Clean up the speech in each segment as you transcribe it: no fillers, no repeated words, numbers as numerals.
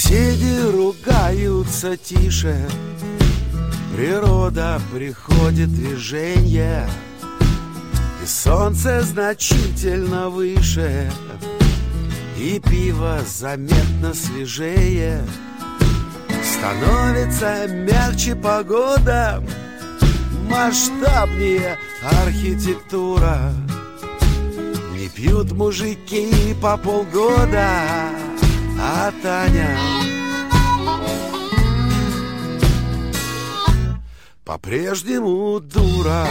Соседи ругаются тише, природа приходит в движение, и солнце значительно выше, и пиво заметно свежее. Становится мягче погода, масштабнее архитектура. Не пьют мужики по полгода, а Таня по-прежнему дура.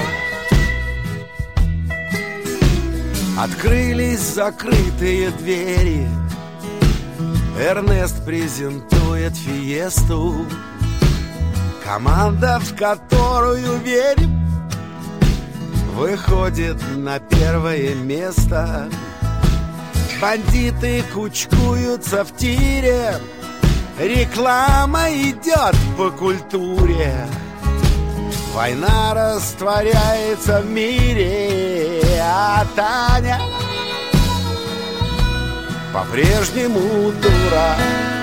Открылись закрытые двери, Эрнест презентует фиесту. Команда, в которую верим, выходит на первое место. Бандиты кучкуются в тире, реклама идет по культуре. Война растворяется в мире, а Таня по-прежнему дура.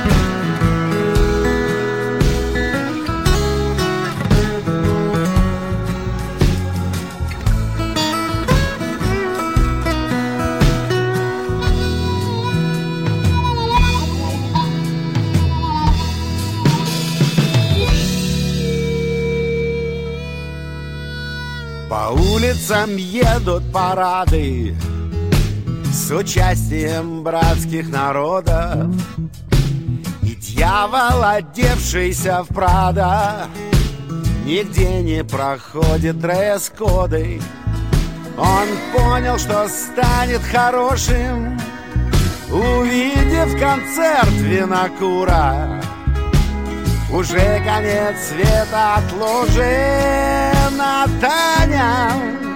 По улицам едут парады с участием братских народов, и дьявол, одевшийся в Прадо, нигде не проходит дресс-коды. Он понял, что станет хорошим, увидев концерт Винокура. Уже конец света отложен, а Таня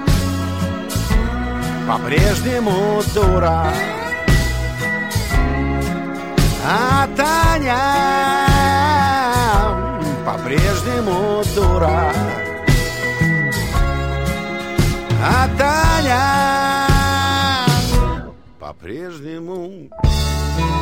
по-прежнему дура. А Таня по-прежнему дура. А Таня по-прежнему